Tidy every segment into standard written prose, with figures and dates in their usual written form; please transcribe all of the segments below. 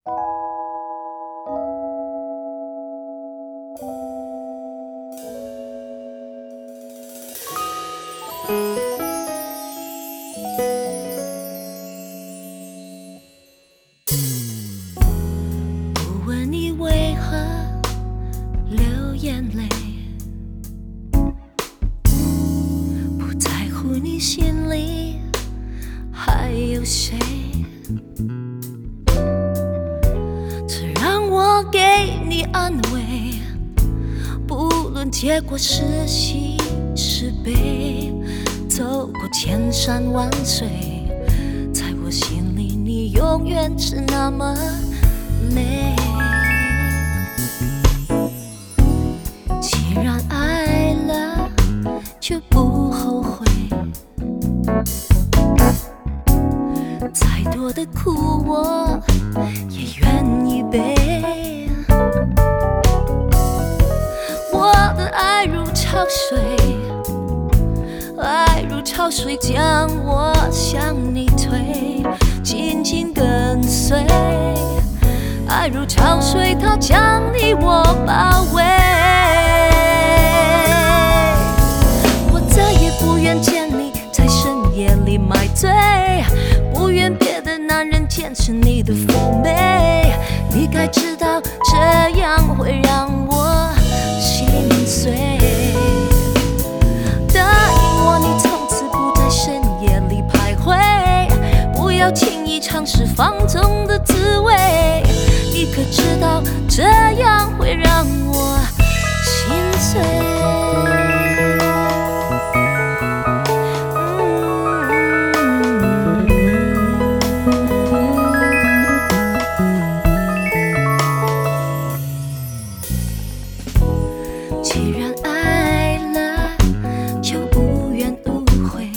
不问你为何流眼泪，不在乎你心里还有谁，只让我给你安慰，不论结果是喜是悲，走过千山万水，在我心里你永远是那么美。既然爱了就不后悔，再多的苦我也愿意背。我的爱如潮水，爱如潮水将我向你推，紧紧跟随。爱如潮水，它将你我包围。我再也不愿见你在深夜里买醉，不愿别的男人见识你的妩媚。你该知道这样会让我心碎。答应我，你从此不在深夜里徘徊，不要轻易尝试放纵的滋味。你可知道这样会让我心碎。既然爱了就无怨无悔，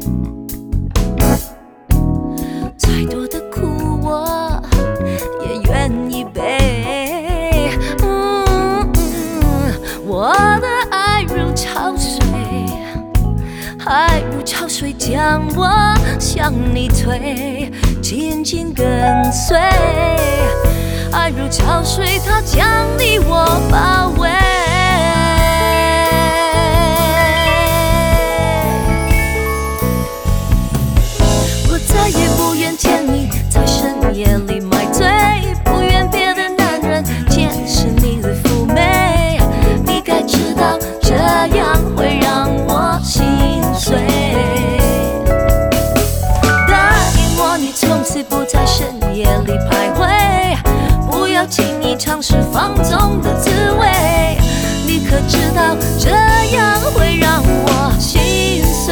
再多的苦我也愿意背。我的爱如潮水，爱如潮水将我向你推，紧紧跟随。爱如潮水，它将你我包围。我再也不愿见你在深夜里买醉，不愿别的男人见识你的妩媚。你该知道这样会让我心碎。答应我，你从此不在深夜里徘徊，不要轻易尝试放纵的滋味。你可知道这样会让我心碎。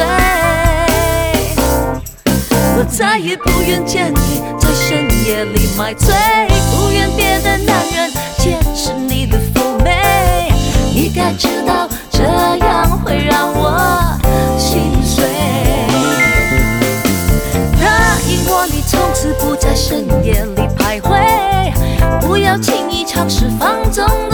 我再也不愿见你在深夜里买醉，不愿别的男人见识你的妩媚。你该知道这样会让我心碎。答应我，你从此不在深夜里徘徊，不要轻易尝试放纵